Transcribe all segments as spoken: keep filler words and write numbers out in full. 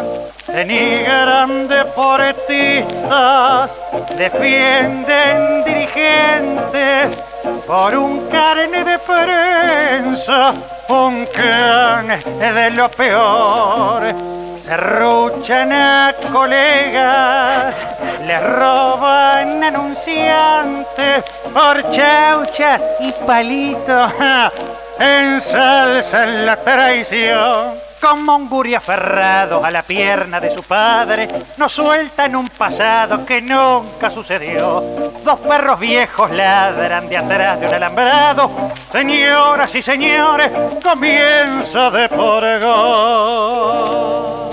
denigran deportistas, defienden dirigentes por un carne de prensa, un clan de lo peor. Serruchan a colegas, les roban anunciantes por chauchas y palitos, ensalzan la traición. Como un gurí aferrado a la pierna de su padre, no sueltan un pasado que nunca sucedió. Dos perros viejos ladran de atrás de un alambrado. Señoras y señores, comienza de por gol.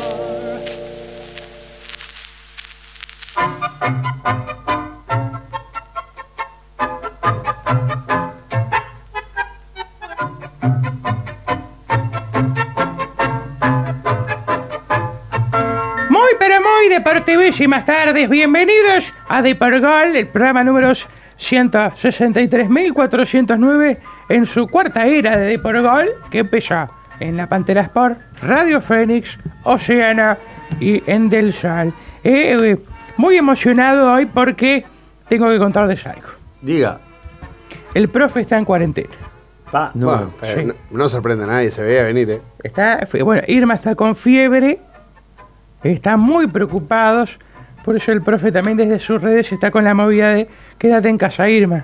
Muy pero muy deportivísimas tardes, bienvenidos a Deporgol, el programa número ciento sesenta y tres mil cuatrocientos nueve en su cuarta era de Deporgol, que empezó en la Pantera Sport, Radio Fénix, Oceana y en Del Sol. Eh, eh, muy emocionado hoy porque tengo que contarles algo. Diga. El profe está en cuarentena. Pa, no, bueno, sí. no, no sorprende a nadie, se veía venir, ¿eh? Está, bueno, Irma está con fiebre, están muy preocupados, por eso el profe también desde sus redes está con la movida de quédate en casa, Irma.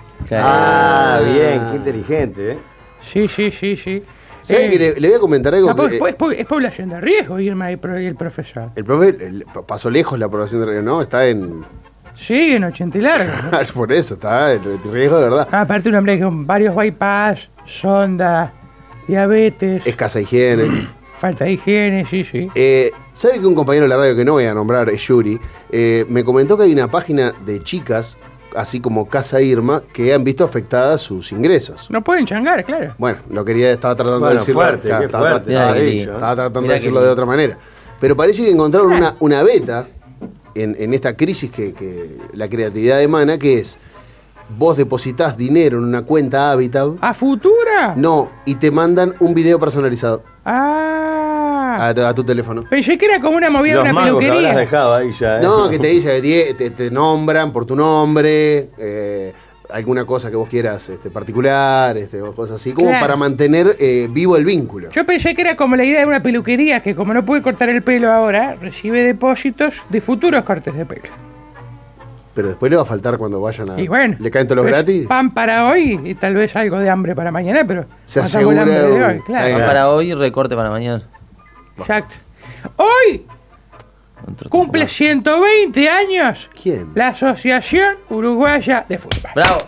Ah, bien, qué inteligente, ¿eh? Sí, sí, sí, sí. ¿Sabe Eh, que le, le voy a comentar algo? no, que, pues, pues, es población de riesgo, Irma y, pro, y el profesor. El profe el, pasó lejos la población de riesgo, ¿no? Está en... Sí, en ochenta y largo, ¿no? Por eso, está en riesgo de verdad. Ah, aparte un hombre con varios bypass, sonda, diabetes, Escasa higiene. falta de higiene, sí, sí. Eh, ¿Sabe que un compañero de la radio que no voy a nombrar, es Yuri, eh, me comentó que hay una página de chicas, así como Casa Irma, que han visto afectadas sus ingresos? No pueden changar, claro. Bueno, lo quería, estaba tratando Bueno, de decirlo. fuerte, estaba, qué estaba fuerte, tratando, estaba de- dicho, ¿eh? estaba tratando Mirá de decirlo que de otra manera. Pero parece que encontraron una, una beta en, en esta crisis que, que la creatividad emana, que es, vos depositas dinero en una cuenta Habitat, ¿A futura? no, y te mandan un video personalizado Ah. a, a tu teléfono. Pensé que era como una movida de Los una mangos que peluquería. habrás dejado ahí ya, ¿eh? No, que te dice, die- te, te nombran por tu nombre, eh, alguna cosa que vos quieras este, particular, este, o cosas así, como Claro. para mantener eh, vivo el vínculo. Yo pensé que era como la idea de una peluquería, que como no puede cortar el pelo ahora, recibe depósitos de futuros cortes de pelo. Pero después le va a faltar cuando vayan a... Y bueno, ¿Le caen todos los pues, gratis? pan para hoy y tal vez algo de hambre para mañana, pero Se matamos el asegura hambre de un- hoy, claro. Ahí va. Para hoy, recorte para mañana. Exacto. Hoy Otro cumple tema. ciento veinte años ¿Quién? la Asociación Uruguaya de Fútbol. ¡Bravo!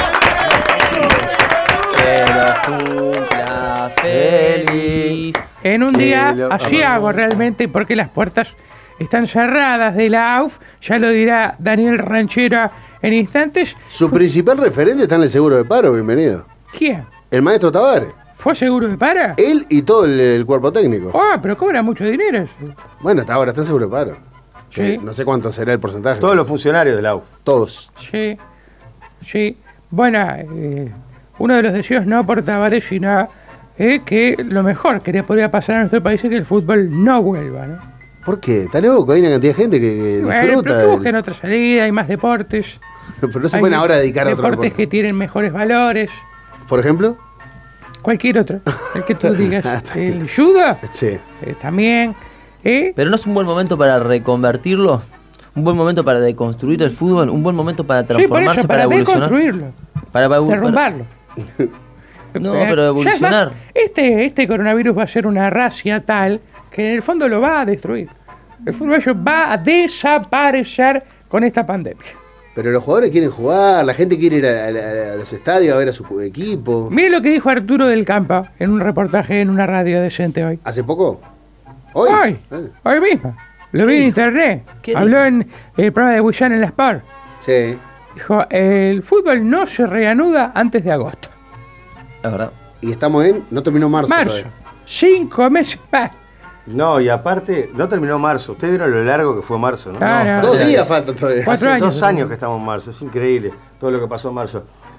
Pero cumpla feliz. En un día Que lo- así vamos. hago realmente porque las puertas están cerradas de la A U F, ya lo dirá Daniel Ranchera en instantes. Su principal referente está en el seguro de paro, bienvenido. ¿Quién? El maestro Tavares. ¿Fue seguro de para? Él y todo el, el cuerpo técnico. Ah, pero cobra mucho dinero. eso. Bueno, hasta ahora está en seguro de paro. Sí. Eh, no sé cuánto será el porcentaje. Todos los funcionarios de la U F. Todos. Sí, sí. Bueno, eh, uno de los deseos no por Tavares, sino eh, que lo mejor que le podría pasar a nuestro país es que el fútbol no vuelva, ¿no? ¿Por qué? Está loco, hay una cantidad de gente que, que Bueno, disfruta. pero que del- busquen otra salida, hay más deportes. Pero no se hay pueden ahora dedicar a otro deportes deporte. que tienen mejores valores. Por ejemplo. Cualquier otro, el que tú digas. Ah, está bien. El judo, Sí. eh, también. ¿eh? Pero no es un buen momento para reconvertirlo. Un buen momento para deconstruir el fútbol. Un buen momento para Sí, por transformarse, eso, para, para evolucionar. deconstruirlo, Para, para, derrumbarlo. No, Eh, pero ya es más, evolucionar. este, este coronavirus va a ser una racia tal que en el fondo lo va a destruir. El fútbol va a desaparecer con esta pandemia. Pero los jugadores quieren jugar, la gente quiere ir a, a- a los estadios a ver a su equipo. Mire lo que dijo Arturo del Campo en un reportaje en una radio decente hoy. ¿Hace poco? ¿Hoy? Hoy, Ah, hoy mismo. Lo vi en internet. ¿Qué Habló en el programa de Bullán en la Sport. sí. Dijo, el fútbol no se reanuda antes de agosto. Es verdad. Y estamos en... No terminó marzo. Marzo. todavía. Cinco meses más. No, y aparte, no terminó marzo. Ustedes vieron lo largo que fue marzo, ¿no? Claro. No, Dos hace- días faltan todavía. Cuatro Hace años. dos años que estamos en marzo. Es increíble todo lo que pasó en marzo.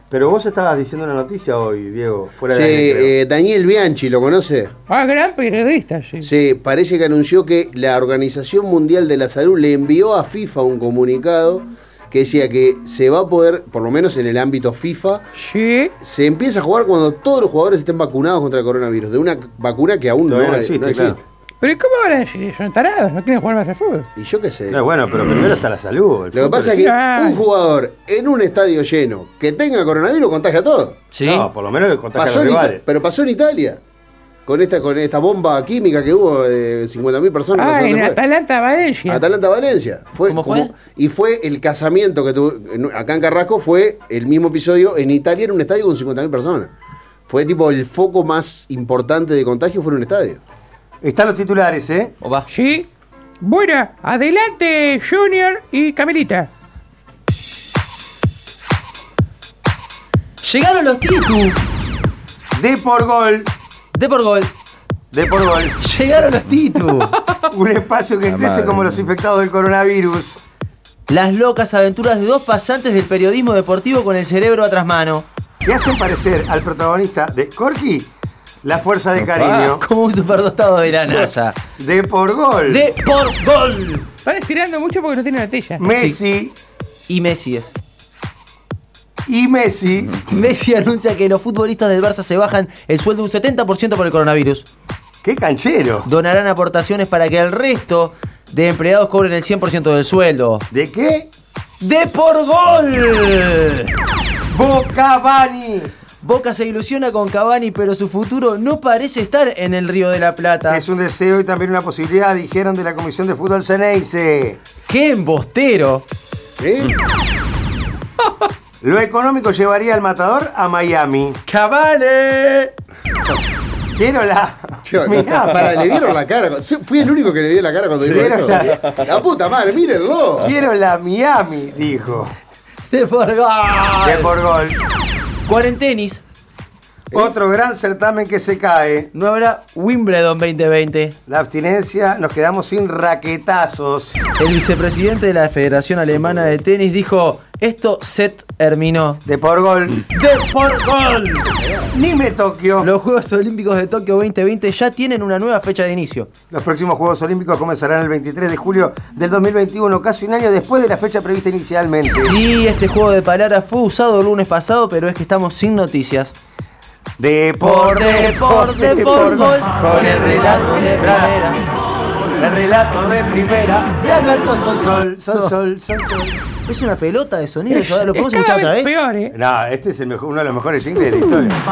Pero vos estabas diciendo una noticia hoy, Diego, fuera Sí, de aire, creo. eh, Daniel Bianchi, ¿lo conoce? Ah, gran periodista, sí. Sí, parece que anunció que la Organización Mundial de la Salud le envió a FIFA un comunicado que decía que se va a poder, por lo menos en el ámbito FIFA, Sí. se empieza a jugar cuando todos los jugadores estén vacunados contra el coronavirus, de una vacuna que aún no, Todavía no no existe, existe. claro. Pero ¿cómo van a decir? Son tarados, no quieren jugar más al fútbol. Y yo qué sé. No, bueno, pero primero está la salud. el Lo que fútbol pasa es que Ah. un jugador en un estadio lleno que tenga coronavirus contagia a todos. ¿Sí? No, por lo menos le contagia a Pasó los en Ita- rivales. pero pasó en Italia. Con esta, con esta bomba química que hubo de cincuenta mil personas. no sé Ah, dónde en fue. Atalanta, Valencia. Atalanta-Valencia. Fue ¿Cómo como- fue? Y fue el casamiento que tuvo en- acá en Carrasco, fue el mismo episodio en Italia, en un estadio con cincuenta mil personas. Fue tipo el foco más importante de contagio, fue en un estadio. Están los titulares, ¿eh? ¿O va? Sí. Bueno, adelante, Junior y Camelita. Llegaron los Titu. De por gol. De por gol. De por gol. Llegaron los Titu. Un espacio que crece como los infectados del coronavirus. Las locas aventuras de dos pasantes del periodismo deportivo con el cerebro a trasmano. Que hacen parecer al protagonista de Corky la fuerza de cariño. Como un superdotado de la NASA. De por gol. De por gol. Están estirando mucho porque no tienen noticias. Messi Y Messi es. y Messi. Messi anuncia que los futbolistas del Barça se bajan el sueldo un setenta por ciento por el coronavirus. ¡Qué canchero! Donarán aportaciones para que el resto de empleados cobren el cien por ciento del sueldo. ¿De qué? ¡De por gol! Bocavani. Boca se ilusiona con Cavani, pero su futuro no parece estar en el Río de la Plata. Es un deseo y también una posibilidad, dijeron de la Comisión de Fútbol Ceneice. ¡Qué embostero! ¿Eh? Lo económico llevaría al matador a Miami. ¡Cavani! Quiero la... Che, Miami. para, le dieron la cara. Yo fui el único que le dio la cara cuando dijo Dieron esto. la- La puta madre, mírenlo. Quiero la Miami, dijo. ¡De por gol! De por gol. Cuarentenis. Otro gran certamen que se cae. No habrá Wimbledon veinte veinte. La abstinencia, nos quedamos sin raquetazos. El vicepresidente de la Federación Alemana de Tenis dijo: esto se terminó. De por gol. ¡De por gol! Ni me Tokio. Los Juegos Olímpicos de Tokio veinte veinte ya tienen una nueva fecha de inicio. Los próximos Juegos Olímpicos comenzarán el veintitrés de julio del dos mil veintiuno, casi un año después de la fecha prevista inicialmente. Sí, este juego de palabras fue usado el lunes pasado, pero es que estamos sin noticias. De Por deporte, por gol, con el relato de primera. El relato de primera de Alberto Sonsol. Sonsol, Sonsol. Es una pelota de sonido, Es, ¿lo podemos es escuchar cada otra vez vez? peor, ¿eh? No, este es el mejor, uno de los mejores jingles de la historia.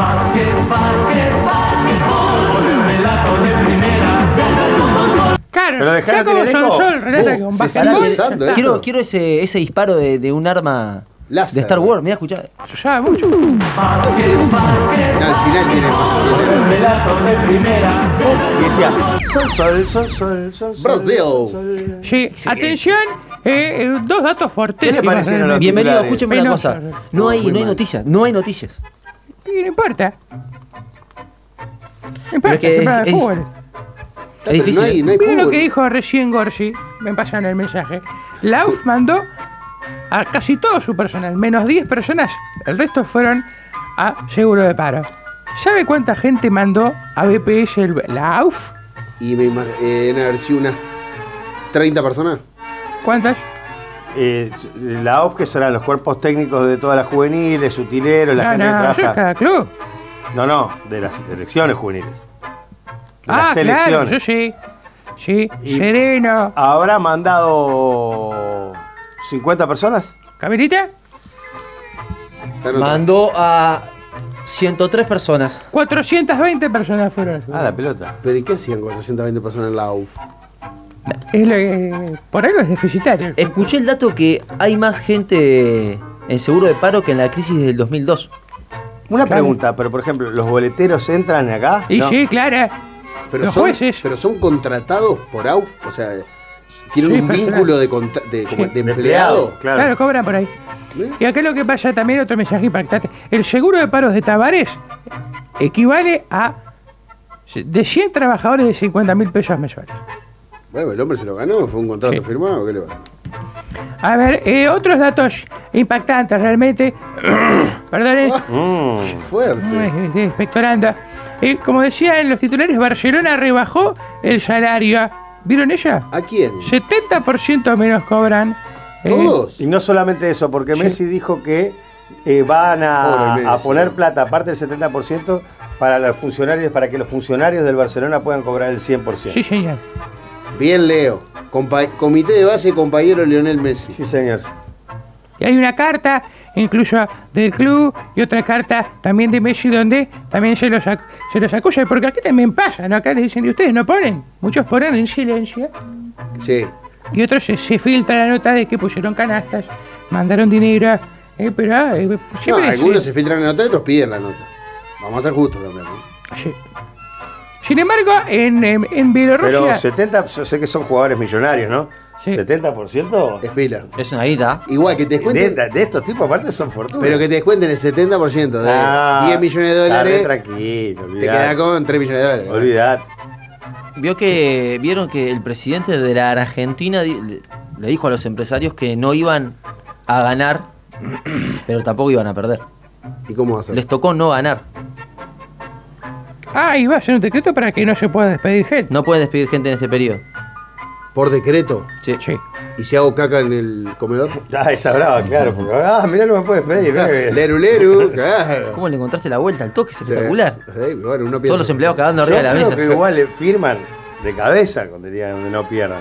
Claro, Pero dejá ya de como tener Son eco. Sol, relata Se- con se basquetbol. sigue usando, ya ¿eh? Quiero, quiero ese, ese disparo de, de un arma Láser. de Star Wars. Mira, escuchá. está. Se usaba mucho. Mirá, al final tiene más. El Tiene... relato de primera. Y decía, Sonsol, Sonsol, Sonsol. Brasil. Sonsol. Sí, atención, eh, eh, dos datos fortísimos. ¿Qué le parecieron los Bienvenido, titulares? escúcheme una Penoso. cosa. No hay, Muy no hay mal. noticias, no hay noticias. Y no importa. No importa, Pero es que temporada de es- fútbol. Es difícil. No hay, no hay Miren lo fútbol. que dijo recién Gorsi. Me pasan el mensaje. La U F mandó a casi todo su personal, menos diez personas. El resto fueron a seguro de paro. ¿Sabe cuánta gente mandó a B P S el- la U F? Y me imag- eh, deben haber sido unas treinta personas. ¿Cuántas? Eh, la O F, que serán los cuerpos técnicos de todas las juveniles, utileros, la No, gente no, que eso es trabaja. cada club. No, no, de las elecciones juveniles. De Ah, las claro, selecciones. yo sí. Sí, Y- Sereno. ¿Habrá mandado cincuenta personas? ¿Camerita? Está anotado. Mandó a ciento tres personas. cuatrocientas veinte personas fueron. Ah, la pelota. ¿Pero y qué hacían cuatrocientas veinte personas en la U F? Es lo que- por algo es deficitario. Escuché el dato que hay más gente en seguro de paro que en la crisis del dos mil dos. Una Claro. pregunta, pero por ejemplo, ¿los boleteros entran acá? Y No. sí, claro. Pero Los son, jueces. pero son contratados por A U F, o sea, tienen Sí, un personal. vínculo de, contra- de, como Sí. de De empleado. Claro. Claro, cobran por ahí. ¿Eh? Y acá lo que pasa también, otro mensaje impactante. El seguro de paros de Tabarés equivale a de cien trabajadores de cincuenta mil pesos mensuales. Bueno, el hombre se lo ganó, fue un contrato Sí. firmado, ¿qué le va? A ver, eh, otros datos impactantes realmente. Perdón, Mm, fuerte. expectorando. Eh, como decía en los titulares, Barcelona rebajó el salario. ¿Vieron ella? ¿A quién? setenta por ciento menos cobran. eh, ¿Todos? Y no solamente eso, porque Sí. Messi dijo que eh, van a, Pobre Messi. a poner plata, aparte del setenta por ciento, para los funcionarios, para que los funcionarios del Barcelona puedan cobrar el cien por ciento. Sí, señor. Bien, Leo. Compa- Comité de base, compañero Lionel Messi. Sí, señor. Y hay una carta, incluso del club, y otra carta también de Messi, donde también se los, ac- se los acusa. Porque aquí también pasa, ¿no? Acá le dicen, ¿y ustedes no ponen? Muchos ponen en silencio. Sí. Y otros se, se filtra la nota de que pusieron canastas, mandaron dinero. Eh, pero ah, eh, No, siempre algunos sí. se filtran la nota y otros piden la nota. Vamos a ser justos también, ¿no? Sí. Sin embargo, en, en, en Bielorrusia... Pero setenta, yo sé que son jugadores millonarios, ¿no? Sí. setenta por ciento Es pila. Es una guita. Igual que te de, descuenten, de- de estos tipos aparte son fortunas. pero que te descuenten el setenta por ciento de Ah, diez millones de está dólares, re tranquilo, te queda olvidate. con tres millones de dólares. Olvidate. Vio que vieron que el presidente de la Argentina di- le, le dijo a los empresarios que no iban a ganar, pero tampoco iban a perder. ¿Y cómo va a ser? Les tocó no ganar. Ah, y va a ser un decreto para que no se pueda despedir gente. No pueden despedir gente en este periodo. Por decreto. Sí. Sí. ¿Y si hago caca en el comedor? Ah, esa brava, claro. Porque, ah, mirá, no me puedes pedir. ¿eh? Leru, leru, claro. ¿Cómo le encontraste la vuelta al toque? Es Sí. espectacular. Sí, bueno, uno piensa Todos los así. empleados cagando Yo arriba de la creo mesa. que igual le firman de cabeza cuando dirían donde no pierdan.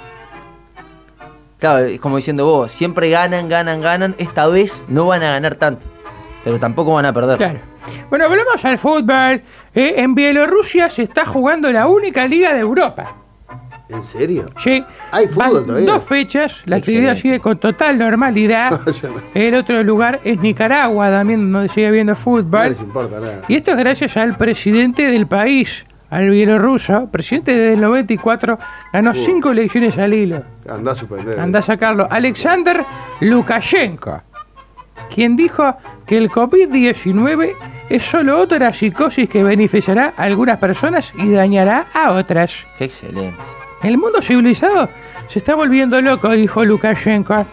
Claro, es como diciendo vos, siempre ganan, ganan, ganan. Esta vez no van a ganar tanto, pero tampoco van a perder. Claro. Bueno, volvemos al fútbol. Eh, en Bielorrusia se está jugando la única liga de Europa. ¿En serio? Sí. Hay fútbol Van todavía. dos fechas, la actividad Excelente. sigue con total normalidad. Ya no. El otro lugar es Nicaragua, también donde sigue habiendo No fútbol. les importa nada. Y esto es gracias al presidente del país, al bielorruso, presidente desde el noventa y cuatro, ganó cinco elecciones al hilo. Andá a suspender. Anda a sacarlo. Alexander Lukashenko, quien dijo que el COVID diecinueve es solo otra psicosis que beneficiará a algunas personas y dañará a otras. Qué excelente. El mundo civilizado se está volviendo loco, dijo Lukashenko,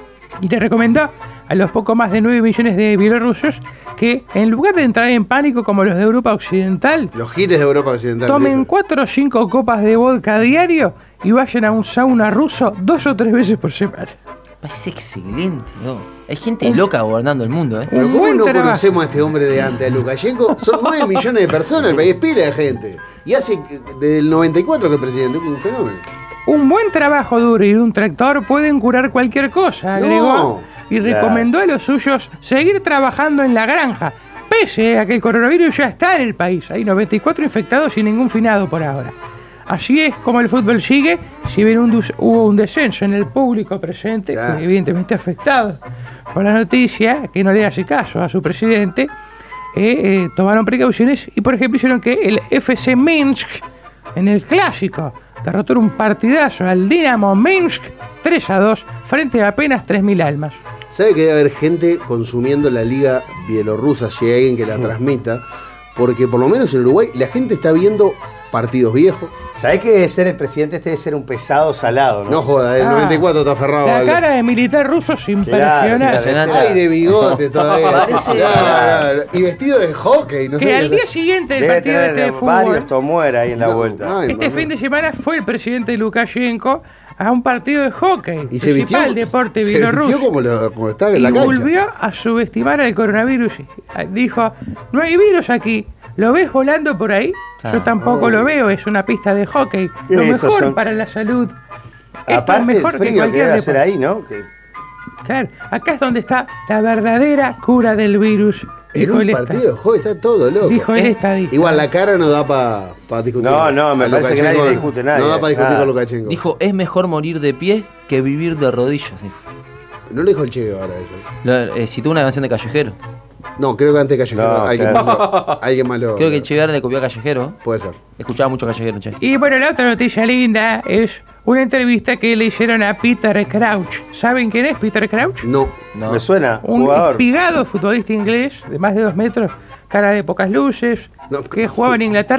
y le recomendó a los poco más de nueve millones de bielorrusos que, en lugar de entrar en pánico como los de Europa Occidental, Los giles de Europa Occidental. tomen viejo. cuatro o cinco copas de vodka a diario y vayan a un sauna ruso dos o tres veces por semana. Es excelente, ¿no? Hay gente loca gobernando el mundo, ¿eh? Pero Un ¿cómo buen no trabajo. conocemos a este hombre de antes, a Lukashenko? Son nueve millones de personas, el país es pila de gente. Y hace desde el noventa y cuatro que es presidente, un fenómeno. Un buen trabajo duro y un tractor pueden curar cualquier cosa, agregó, No. y recomendó a los suyos seguir trabajando en la granja, pese a que el coronavirus ya está en el país. Hay noventa y cuatro infectados y ningún finado por ahora. Así es como el fútbol sigue, si bien un dus- hubo un descenso en el público presente, Claro. que evidentemente afectado por la noticia, que no le hace caso a su presidente, eh, eh, tomaron precauciones y por ejemplo hicieron que el F C Minsk, en el clásico, derrotó en un partidazo al Dinamo Minsk tres a dos frente a apenas tres mil almas. ¿Sabe que debe haber gente consumiendo la liga bielorrusa si hay alguien que la transmita? Porque por lo menos en Uruguay la gente está viendo partidos viejos. ¿Sabés que debe ser el presidente este debe ser un pesado salado, no? No joda, el Ah, noventa y cuatro está aferrado. La al- cara de militar ruso se impresiona. sí, claro. Ay, de bigote todavía. Parece- Claro, claro. Y vestido de hockey, no sé. Que al día siguiente del Debe partido este de tener varios fútbol, Tomuera ahí en la No, vuelta. ay, este mamá. fin de semana fue el presidente Lukashenko a un partido de hockey, Y se vistió, principal deporte se bielorruso. vistió como, lo- como estaba en Y la cancha. volvió a subestimar al coronavirus. Dijo, no hay virus aquí. ¿Lo ves volando por ahí? Yo Ah. tampoco Oh. lo veo, es una pista de hockey. ¿Qué Lo esos mejor son? para la salud. Esto es Aparte mejor del que frío que cualquier debe hacer deporte. ahí, ¿no? Que- Claro, acá es donde está la verdadera cura del virus. En Dijo un el partido esta- de hockey está todo loco. Dijo el Eh, estadista. Igual la cara no da para pa discutir. No, no, me A parece que Lukashenko nadie discute, nadie. No da para discutir Nada. con Lukashenko. Dijo, es mejor morir de pie que vivir de rodillas. dijo. No lo dijo el Che Guevara eso. Lo- eh, citó una canción de Callejero. No, creo que antes de Callejero. No, alguien, claro. más lo- alguien más lo. Creo que Che Guevara le copió a Callejero. Puede ser. Escuchaba mucho Callejero, che. Y bueno, la otra noticia linda es una entrevista que le hicieron a Peter Crouch. ¿Saben quién es Peter Crouch? No. No. Me suena, Un jugador. espigado futbolista inglés de más de dos metros, cara de pocas luces, No, que jugaba en Inglaterra.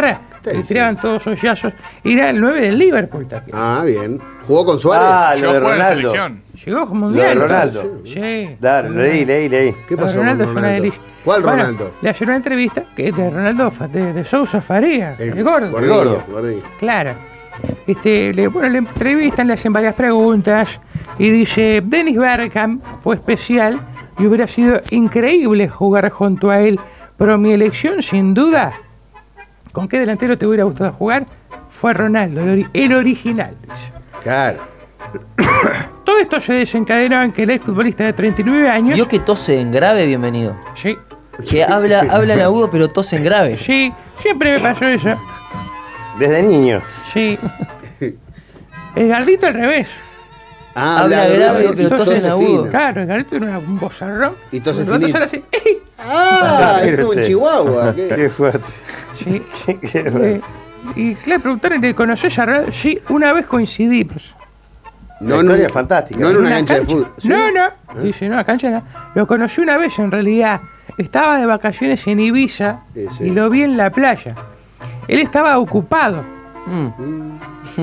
y tiraban todos hoyazos. Y era el nueve del Liverpool también. Ah, bien. ¿Jugó con Suárez? Ah, lo de Yo juego en Ronaldo. selección. Llegó como Lo mundial. de Ronaldo. Sí. Dale, leí, leí, leí. ¿Qué Lo de pasó Ronaldo con fue una Ronaldo? delicia. ¿Cuál Bueno, Ronaldo? le hacen una entrevista que es de Ronaldo Fa- de, de Sousa Faria, el, gordo. Gordillo, gordo. gordillo. Claro. Este, le, bueno, le entrevistan, le hacen varias preguntas y dice, Dennis Bergkamp fue especial y hubiera sido increíble jugar junto a él, pero mi elección sin duda, ¿con qué delantero te hubiera gustado jugar? Fue Ronaldo, el, ori- el original, dice. Claro. Todo esto se desencadenó en que el exfutbolista de treinta y nueve años... Vio que tose en grave, bienvenido. Sí, Que habla, habla en agudo, pero tose en grave. sí, siempre me pasó eso. Desde niño. Sí. El gardito al revés. Ah, Habla habla grave, grueso pero y tose en agudo. fino. Claro, el gardito era una- un bozarrón. Y tose Cuando finito. sale así, Ah, es como en Chihuahua. ¿qué? Qué fuerte. sí. Qué, qué Eh, fuerte. y le preguntaron, ¿le conoces a Ronaldo? Sí, una vez coincidimos. La en historia un- es fantástica. No en una cancha de fútbol. ¿Sí? No, no. Dice, no, la cancha no. Lo conocí una vez en realidad. Estaba de vacaciones en Ibiza Sí, sí. y lo vi en la playa. Él estaba ocupado, Mm.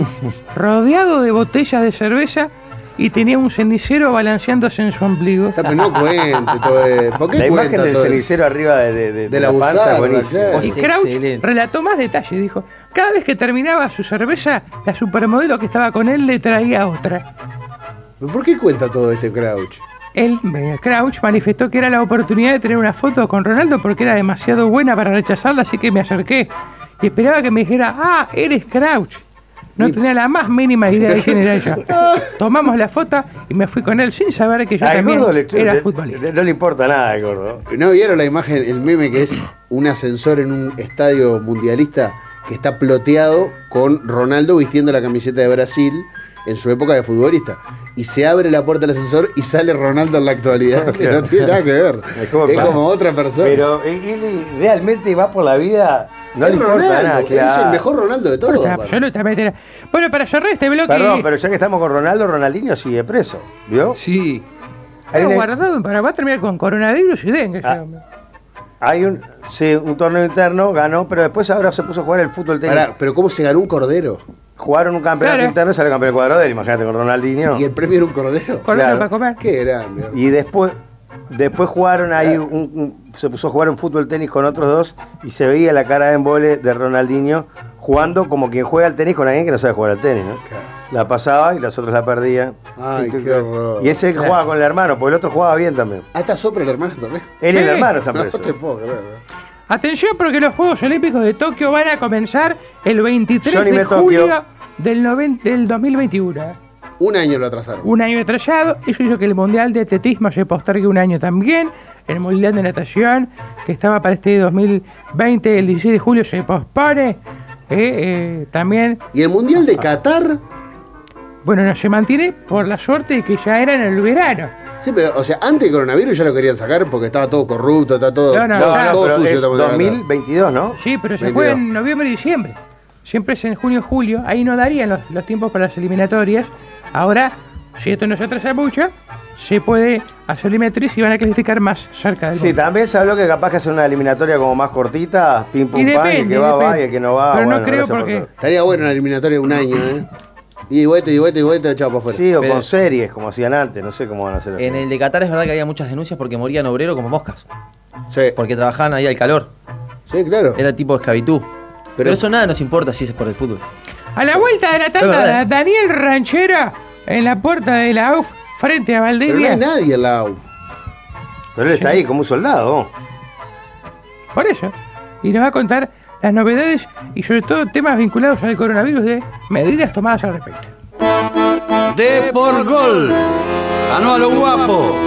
rodeado de botellas de cerveza y tenía un cenicero balanceándose en su ombligo. Está, pero no cuente todo eso. ¿Por qué La cuenta imagen del todo eso? cenicero arriba de, de, de, De la la panza buzarda, es buenísima. claro. Y Es Crouch excelente. relató más detalles, dijo, cada vez que terminaba su cerveza, la supermodelo que estaba con él le traía otra. ¿Por qué cuenta todo este Crouch? Él, eh, Crouch, manifestó que era la oportunidad de tener una foto con Ronaldo porque era demasiado buena para rechazarla, así que me acerqué y esperaba que me dijera, ah, eres Crouch. No tenía la más mínima idea de quién era yo. Tomamos la foto y me fui con él sin saber que yo Al también gordo le, era le- futbolista. no le importa nada al gordo. ¿No vieron la imagen, el meme que es un ascensor en un estadio mundialista que está ploteado con Ronaldo vistiendo la camiseta de Brasil en su época de futbolista? Y se abre la puerta del ascensor y sale Ronaldo en la actualidad, que no tiene nada que ver. Es como, Es como otra persona. Pero él, él realmente va por la vida, no es le importa Ronaldo, nada. es Claro. el mejor Ronaldo de todos. O sea, aparte. absolutamente era. Bueno, para cerrar este bloque, Perdón, pero ya que estamos con Ronaldo, Ronaldinho sigue preso. ¿Vio? Sí. Hay, era una- guardado para va a terminar con coronavirus y dengue. ese Ah. hombre. hay un, sí, un torneo interno, ganó, pero después ahora se puso a jugar el fútbol tenis. Pará, pero ¿cómo se ganó un cordero? Jugaron un campeonato Claro. interno y salió campeón del cuadro de él, imagínate con Ronaldinho. ¿Y el premio era un cordero? Cordero Claro. para comer. Qué grande. Y después, después jugaron ahí, un, un- se puso a jugar un fútbol tenis con otros dos y se veía la cara de embole de Ronaldinho jugando como quien juega al tenis con alguien que no sabe jugar al tenis, ¿no? Claro. La pasaba y los otros la perdían. Ay, Tic, tic, qué tic. horror. Y ese que jugaba con el hermano, porque el otro jugaba bien también. Ah, está sopra el hermano también. Él Sí. y el hermano están No presos. te puedo creer. ¿no? Atención porque los Juegos Olímpicos de Tokio van a comenzar el veintitrés Johnny de me julio Tokio. del, noven- del dos mil veintiuno. ¿eh? Un año lo atrasaron. Un año atrasado, eso hizo que el Mundial de Atletismo se postergue un año también. El Mundial de Natación, que estaba para este dos mil veinte, el dieciséis de julio, se pospone. Eh, eh, también, ¿Y el Mundial de Qatar? bueno, no se mantiene por la suerte de que ya era en el verano. Sí, pero, o sea, antes del coronavirus ya lo querían sacar porque estaba todo corrupto, está todo, No, no, todo, claro, todo pero sucio. es estamos dos hablando. mil veintidós, ¿no? Sí, pero se veintidós. juega en noviembre y diciembre. Siempre es en junio y julio. Ahí no darían los, los tiempos para las eliminatorias. Ahora, si esto no se atrasa mucho, se puede hacer eliminatorias y van a clasificar más cerca del Sí, mundo. también se habló que capaz que hacer una eliminatoria como más cortita, pim pum Y pam, y el depende, que va va depende. y el que no va. Pero no bueno, creo gracias por porque- todo. Estaría bueno una eliminatoria de un año, ¿eh? Y de vuelta, y de vuelta, y de vuelta, echado para afuera. Sí, o Pero- con series, como hacían antes, no sé cómo van a hacer. En el de Qatar es verdad que había muchas denuncias porque morían obreros como moscas. Sí, Porque trabajaban ahí al calor. sí, claro. Era tipo de esclavitud. Pero, eso nada nos importa si es por el fútbol. A la vuelta de la Es tanda, verdad. Daniel Ranchera en la puerta de la U F frente a Pero no Valdivia. hay nadie en la A U F. Pero él está ahí como un soldado. Por eso. Y nos va a contar las novedades y sobre todo temas vinculados al coronavirus de medidas tomadas al respecto. De por gol. Ganó a lo guapo.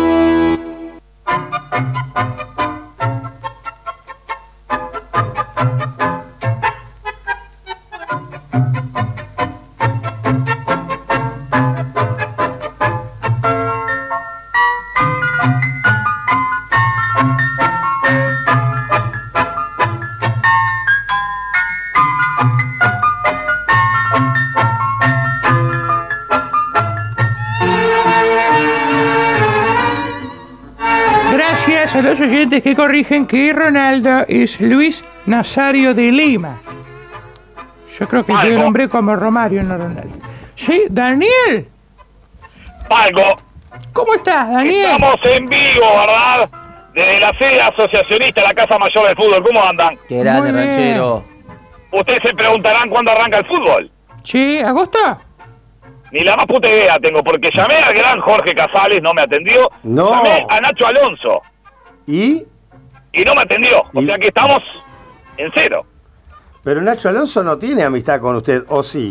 Gracias a los oyentes que corrigen que Ronaldo es Luis Nazario de Lima. Yo creo que Algo. tiene un nombre como Romario, no Ronaldo. Sí, Daniel. Algo. ¿Cómo estás, Daniel? Estamos en vivo, ¿verdad? Desde la sede asociacionista de la Casa Mayor del Fútbol. ¿Cómo andan? Qué grande, Muy bien. ranchero. Ustedes se preguntarán cuándo arranca el fútbol. Sí, ¿agosto? Ni la más puta idea tengo, porque llamé al gran Jorge Casales, no me atendió. No. Llamé a Nacho Alonso ¿Y? y no me atendió. O ¿Y? sea que estamos en cero. Pero Nacho Alonso no tiene amistad con usted, ¿o sí?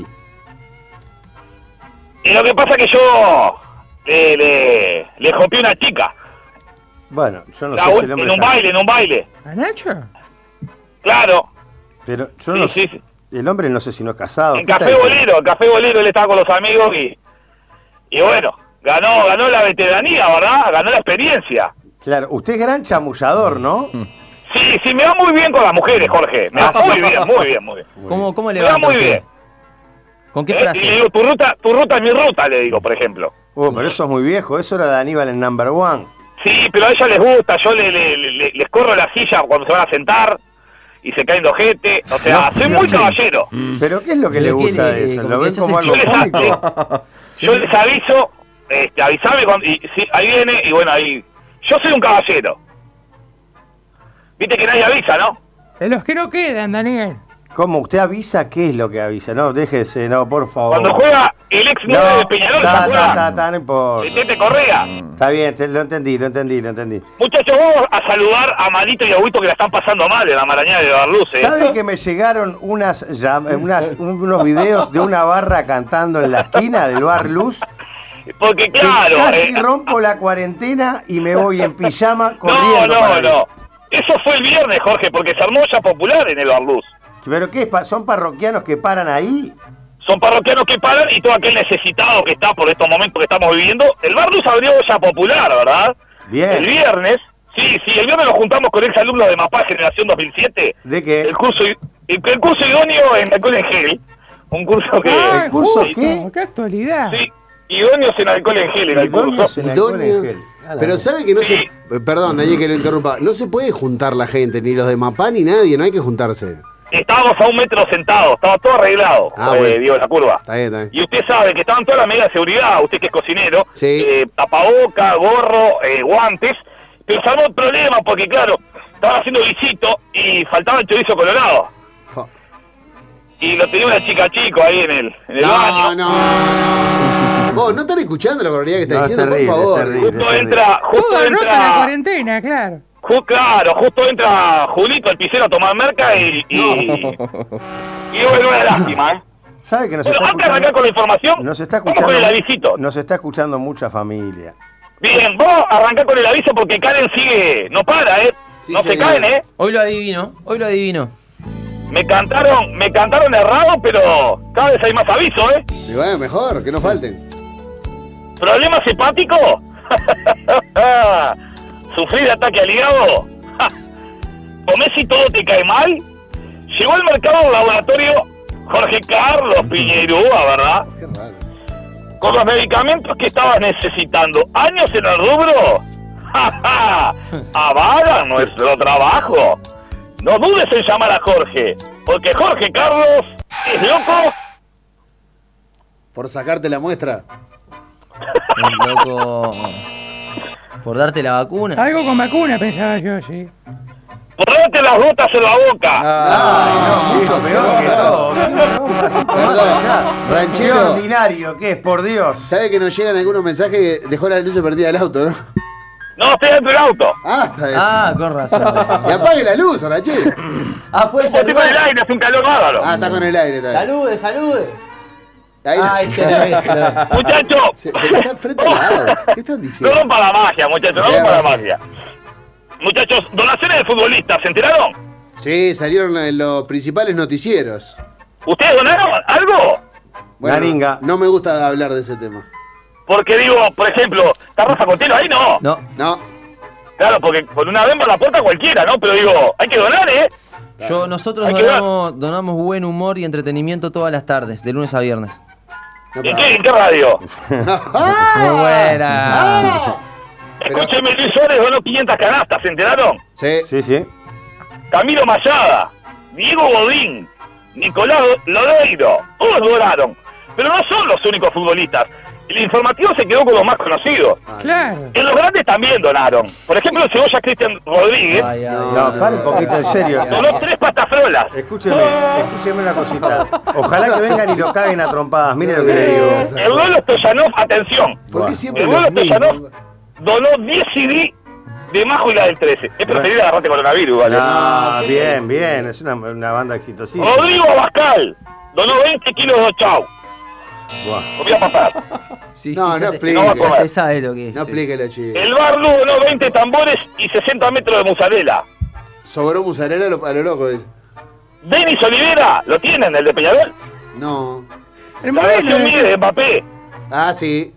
Y lo que pasa es que yo le, le, le copié una chica. Bueno, yo no La sé u- si el hombre en un está- baile, en un baile. ¿A Nacho? Claro. Pero yo Sí, no sí, sé. sí. El hombre no sé si no es casado. En ¿Qué está Café diciendo? Bolero, en Café Bolero él estaba con los amigos y, y bueno, ganó, ganó la veteranía, ¿verdad? Ganó la experiencia. Claro, usted es gran chamullador, ¿no? Sí, sí, me va muy bien con las mujeres, Jorge. Me va Ah, sí. muy bien, muy bien, muy bien. ¿Cómo, cómo le Me va va muy bien. ¿Con qué Eh, frase? Y le digo, tu ruta, tu ruta es mi ruta, le digo, por ejemplo. Oh, pero eso es muy viejo. Eso era de Aníbal en Number One. Sí, pero a ella les gusta, yo le, le- le- les corro la silla cuando se van a sentar y se caen de ojete. O sea, No, soy no, muy no. caballero. ¿Pero qué es lo que le Pero qué gusta le- de eso? como ¿Lo que ven se como hace algo Yo les, cómico? yo les aviso, este, avisame cuando, y sí, ahí viene y bueno, ahí. Yo soy un caballero. Viste que nadie avisa, ¿no? De los que no quedan, Daniel. ¿Cómo? ¿Usted avisa? ¿Qué es lo que avisa? No, déjese, no, por favor. Cuando juega el ex nueve de Peñarol, ¿se ta, ta, acuerdan? ta, ta, no importa. De Tete Correa. Está bien, te- lo entendí, lo entendí, lo entendí. Muchachos, vamos a saludar a Malito y a Huito que la están pasando mal en la marañada de Barluce. ¿Sabe que me llegaron unas, llam- unas un- unos videos de una barra cantando en la esquina del bar Luz? Porque Que claro... casi eh, rompo la cuarentena y me voy en pijama no, corriendo no, para ahí. no. Eso fue el viernes, Jorge, porque se armó ya popular en el Barluz. ¿Pero qué es? pa- ¿Son parroquianos que paran ahí? Son parroquianos que paran y todo aquel necesitado que está por estos momentos que estamos viviendo. El Barluz abrió ya popular, ¿verdad? Bien. El viernes, sí, sí, el viernes nos juntamos con exalumnos de MAPA Generación dos mil siete. ¿De qué? El curso, i- el, el curso idóneo en alcohol en gel. Un curso que... Ah, ¿el curso justo, qué? ¡Qué actualidad! Sí, idóneos en alcohol en gel era el Idóneos curso. en alcohol en Idóneos. gel. A la Pero mierda. sabe que no Sí. se... eh, Perdón, Daniel, que lo interrumpa. No se puede juntar la gente, ni los de Mapá, ni nadie. No hay que juntarse. Estábamos a un metro sentados, estaba todo arreglado, Ah, eh, bueno. digo, la curva. Está bien, está bien. Y usted sabe que estaban todas las medidas de seguridad, usted que es cocinero, Sí. eh, tapaboca, gorro, eh, guantes, pero se armó el problema porque, claro, estaban haciendo visito y faltaba el chorizo colorado. Fa- Y lo tenía una chica chico ahí en el, en el No, baño. no, no. Vos, ¿no están escuchando la barbaridad que está No, es diciendo? terrible, Por es favor. terrible. Justo entra, Todo justo rota la entra, cuarentena, claro. ju- claro, justo entra Julito, el pisero, a tomar merca y... Y, y bueno, una lástima, ¿eh? ¿Sabe que nos Bueno, está antes de arrancar escuchando? con la información, Nos está vamos con el escuchando, avisito. nos está escuchando mucha familia. Bien, vamos a arrancar con el aviso porque Karen sigue, no para, ¿eh? Sí, no se señor. caen, ¿eh? Hoy lo adivino, hoy lo adivino. Me cantaron, me cantaron errado, pero cada vez hay más aviso, ¿eh? Y bueno, mejor, que no falten. ¿Problemas hepáticos? ¿Sufrir de ataque al hígado? Ja. ¿Comés si todo te cae mal? Llegó al mercado un laboratorio Jorge Carlos Piñerúa, ¿verdad? Qué raro. Con los medicamentos que estabas necesitando. ¿Años en el rubro? ¡Ja, ja! Avalan nuestro trabajo. No dudes en llamar a Jorge, porque Jorge Carlos es loco. Por sacarte la muestra. El loco. Por darte la vacuna. Algo con vacuna, pensaba yo, sí. Ponete las gotas en la boca. Ay, no, mucho peor que todo. Sí, no, un pasito más Perdón, allá. ranchero. Qué ordinario, ¿qué es? Por Dios. ¿Sabe que nos llegan algunos mensajes que dejó la luz perdida del auto, no? No, estoy dentro del auto. Ah, está bien. Ah, con razón. Y apague la luz, ranchero. Ah, puede Estoy con el saludar. aire, hace un calor bárbaro. Ah, está con el aire, está bien. Salude, salude. Ahí no- Ay, se la ve, se la ve. Muchachos, Se- pero está frente al lado. ¿Qué están no diciendo? rompa la magia, muchachos, no Tenés rompa la razón. magia. Muchachos, donaciones de futbolistas, ¿se enteraron? Sí, salieron en los principales noticieros. ¿Ustedes donaron algo? Garinga. no me gusta hablar de ese tema. Porque digo, por ejemplo, ¿está Rafa Contelo ahí? No. No, No, Claro, porque con una venda la puerta cualquiera, ¿no? Pero digo, hay que donar, ¿eh? yo, nosotros Hay que donamos, donamos buen humor y entretenimiento todas las tardes, de lunes a viernes. no ¿En para. qué, en qué radio? Muy buena. Ah. Pero- Escúcheme, Luis Suárez donó quinientas canastas, ¿se enteraron? Sí. Sí, sí. Camilo Mayada, Diego Godín, Nicolás Lodeiro, todos donaron. Pero no son los únicos futbolistas. El informativo se quedó con los más conocidos. Claro. En los grandes también donaron. Por ejemplo, el Cebolla Cristian Rodríguez Ay, ay, No, ay, pare un ay, poquito, ay, en serio. ay, donó ay. tres patafrolas. Escúcheme, escúcheme una cosita. Ojalá que vengan y lo caguen a trompadas. Mire lo que le digo. El Duelo Stoyanov, atención. ¿Por qué siempre El los Duelo Stoyanov mismos? donó diez C D de Majo y la del trece. Es preferida la rata coronavirus, ¿vale? Ah, bien, bien. Es una, una banda exitosísima. Rodrigo Abascal donó veinte kilos de chau. Buah. Comida papá. Sí, No, sí, no se- explique. No, se sabe lo que es. No sí. explíquelo, chico. El Barlu donó veinte tambores y sesenta metros de mozzarella. Sobró musarela a lo, a lo loco. dice. Denis Olivera, ¿lo tienen, el de Peñarol? No. El La versión modelo. mide de Mbappé. Ah, sí.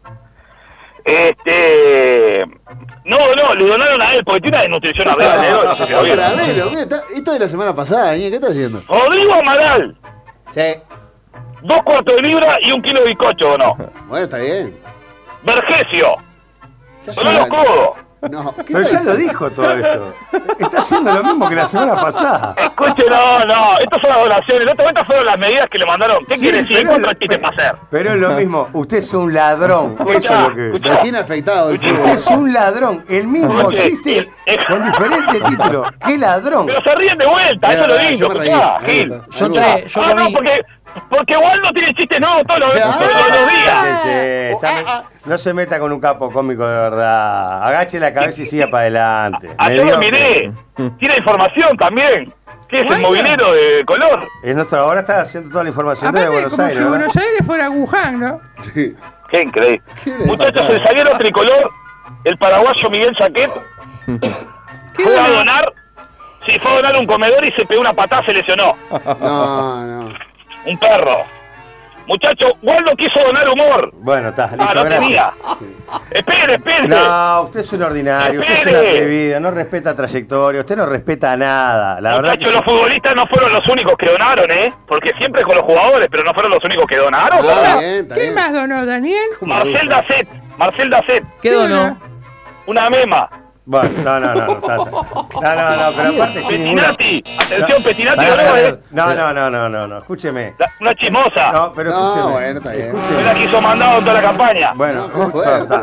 Este... No, no, le donaron a él porque tiene una desnutrición arriba de no sé si lo vieron. Otra vez, lo- mira, está- esto de la semana pasada, Daniel, ¿qué está haciendo? Rodrigo Amaral, Sí. dos cuartos de libra y un kilo de bizcocho, ¿o no? Bueno, está bien. Vergesio, Ya donó los está. codos. No, ¿qué Pero está ya lo diciendo? dijo todo esto. Está haciendo lo mismo que la semana pasada. Escuche, no, no, estas son las donaciones. La otra vuelta fueron las medidas que le mandaron. ¿Qué Sí, quiere decir? pero ¿Cuánto es- chiste para hacer? Pero es lo mismo. Usted es un ladrón. Eso es lo que es. Escuchá. Lo tiene afectado el Escuchá. Usted fútbol. es un ladrón. El mismo Escuche, chiste el- con diferente título. ¡Qué ladrón! Pero se ríen de vuelta, Es eso lo verdad, digo. yo me reí. Escuchá, Me Gil. gusta. Yo Me gusta. entré, yo Ah, no, comí. porque, porque Waldo tiene chistes nuevos todos los, Sí, todos ah. los días. Cállese, está- no se meta con un capo cómico de verdad. Agache la cabeza y siga para adelante. Ayer lo Mediocre. miré. Tiene información también. ¿Qué es el Bueno. movilero de color? Es nuestro, ahora está haciendo toda la información de Aparte, Buenos como Aires. si ¿verdad? Buenos Aires fuera Wuhan, ¿no? Sí. Qué increíble. ¿Qué le Muchachos, pasa? el zaguero tricolor, el paraguayo Miguel Chaquet, ¿Qué fue a donó? donar. Sí, fue a donar un comedor y se pegó una patada, se lesionó. No, no. Un perro. Muchacho, Waldo quiso donar humor. Bueno, está, listo, Ah, no gracias. tenía. Espere, espere. No, usted es un ordinario, usted es un Espere. atrevido, no respeta trayectoria, usted no respeta nada. La verdad que Muchachos, los futbolistas no fueron los únicos que donaron, ¿eh? Porque siempre con los jugadores, pero no fueron los únicos que donaron. Ah, ¿verdad? bien, está ¿Qué bien. más donó, Daniel? ¿Cómo me Marcel gusta? Dacet, Marcel Dacet, ¿Qué donó? una mema. Bueno, no, no, no, no, está, está. no, no, no, pero aparte sin ninguna... Petinati, atención, Petinati, Pará, donó, pará, eh, No, no, no, no, no, no, escúcheme. la- una chismosa. No, pero No, escúcheme. bueno, está bien. Fue la Escúcheme. que hizo mandado en toda la campaña. Bueno, No, qué fuerte. está.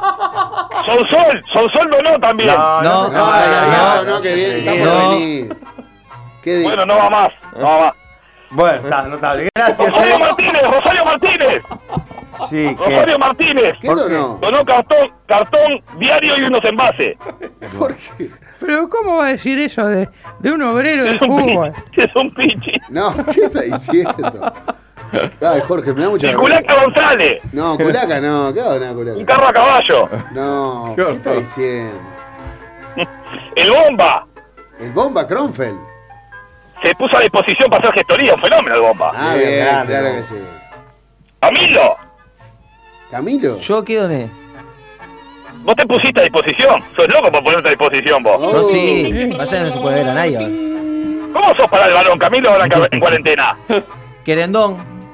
Sonsol, Sonsol donó también. No, No, no, No, no, no, que bien, está por No. venir. ¿Qué di- Bueno, no va más, no va más. Bueno, está notable. Gracias, Rosario eh. Martínez, Rosario Martínez, Sí, Rosario que... Martínez. ¿Qué ¿Por qué? donó? Donó cartón, cartón diario y unos envases. ¿Por qué? Pero ¿cómo va a decir eso de, de un obrero del Es un fútbol? pi- es un pichi. No, ¿qué está diciendo? Ay, Jorge, me da mucha Y vergüenza. Culaca González, No, Culaca no, ¿qué va a donar un Culaca? carro a caballo. No, ¿qué está diciendo? El Bomba El Bomba Kronfeld. se puso a disposición para hacer gestoría, un fenómeno el Bomba. Ah, Bien, bien, grande, claro ¿no? que sí. Camilo, ¿Camilo? ¿Yo qué doné? vos te pusiste a disposición. Sos loco por ponerte a disposición vos. Oh. No, sí. Pasa que no se puede ver a nadie ahora. ¿Cómo sos para el balón, Camilo, ahora en ca- en cuarentena? Querendón.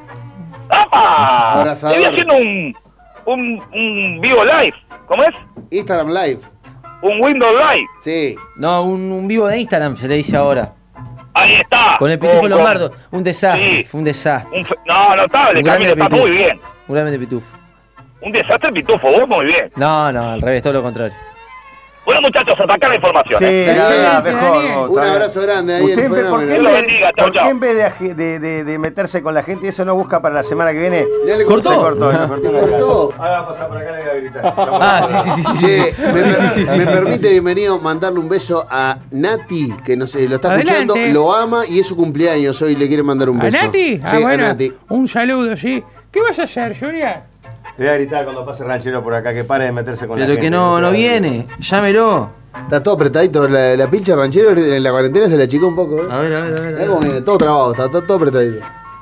¡Apa! Abrazador. Estoy haciendo un, un, un vivo live. ¿Cómo es? Instagram Live. Un Windows Live. Sí. No, un, un vivo de Instagram se le dice ahora. Ahí está. Con el Pitufo Con- Lombardo. Un desastre. Sí. Fue un desastre. un fe- no, notable, Un grande Camilo, está pitufo. muy bien. Un grande Pitufo. Un desastre pitufo, vos muy bien. No, no, al revés, todo lo contrario. Bueno, muchachos, atacar la información. Sí, ¿eh? la verdad, Bien, mejor. bien. vos, Un está abrazo bien. grande ahí, Usted, el en vez- ¿por qué fenómeno. en Dios lo vez- bendiga, chau, por qué chau. en vez de, aje- de, de, de meterse con la gente, eso no busca para la semana que viene? Ya le ¿Cortó? Se cortó, le cortó. Le cortó. Ahora va a pasar por acá y le voy a gritar. Ah, sí, sí, sí, sí. Che, sí. me, Sí, per- sí, sí, sí, me sí, permite, bienvenido, mandarle un beso a Nati, que nos, eh, lo está Adelante. escuchando, lo ama y es su cumpleaños hoy, le quiere mandar un ¿A beso. Nati? Ah, Sí, bueno, a Nati. un saludo, sí. ¿Qué vas a hacer, Julia? Le voy a gritar cuando pase Ranchero por acá que pare de meterse con la Pero gente. que no, no viene. Llámelo. Está todo apretadito, la, la pincha ranchero en la cuarentena se la achicó un poco, ¿eh? A ver, a ver, a ver. a Mirá ver. cómo viene, todo trabado, está, está todo apretadito.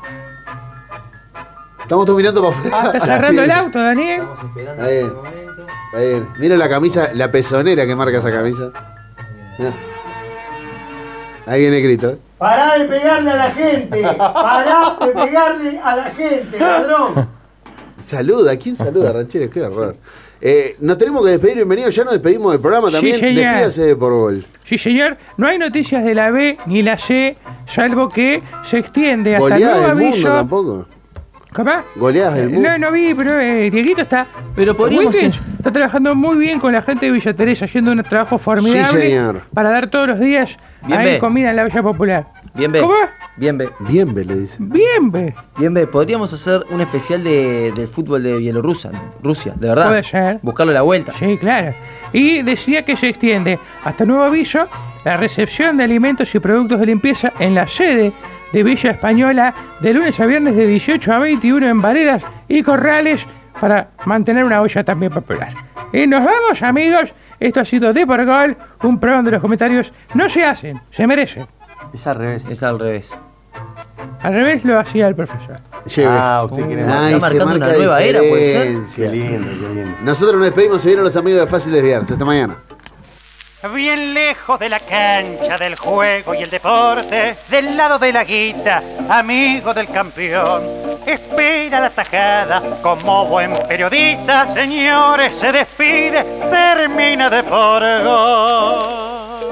Estamos todos mirando para afuera. Ah, ¿Está cerrando Sí. el auto, Daniel? Está bien. Está bien. Mira la camisa, la pezonera que marca esa camisa. Mirá. Ahí viene el grito, ¿eh? Pará de pegarle a la gente. Pará de pegarle a la gente, ladrón. Saluda, ¿quién saluda, Ranchero? Qué horror. Eh, nos tenemos que despedir, bienvenido. Ya nos despedimos del programa también. Sí, Despídase de Por Gol. Sí, señor. No hay noticias de la B ni la C, salvo que se extiende hasta Goleadas nuevo del aviso. mundo tampoco. ¿Cómo? Goleadas del mundo. No, no vi, pero eh, Dieguito está. Pero podríamos Wilkins ser- está trabajando muy bien con la gente de Villa Teresa, haciendo un trabajo formidable. Sí, señor. Para dar todos los días Bien, ahí ve. comida en la olla popular. Bien, ve. ¿Cómo? Bien, ve. Bien, ve, le dicen. Bien, ve. Bien, ve. Podríamos hacer un especial de, del fútbol de Bielorrusia, Rusia, de verdad. Puede ser. Buscarlo a la vuelta. Sí, claro. Y decía que se extiende hasta nuevo aviso la recepción de alimentos y productos de limpieza en la sede de Villa Española de lunes a viernes de dieciocho a veintiuno en Vareras y Corrales para mantener una olla también popular. Y nos vamos, amigos. Esto ha sido De Por Gol, un programa donde los comentarios no se hacen, se merecen. Es al revés. Es al revés. Al revés lo hacía el profesor. Lleve. Ah, usted quiere Ay, Está se marcando marca una nueva era, puede ser. diferencia. Qué lindo, qué lindo. Nosotros nos despedimos, se vieron los amigos de Fácil Desviarse. Hasta mañana. Bien lejos de la cancha del juego y el deporte, del lado de la guita, amigo del campeón, espera la tajada como buen periodista. Señores, se despide, termina de por gol.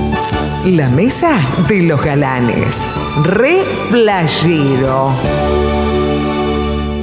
La mesa de los galanes. Re flashero.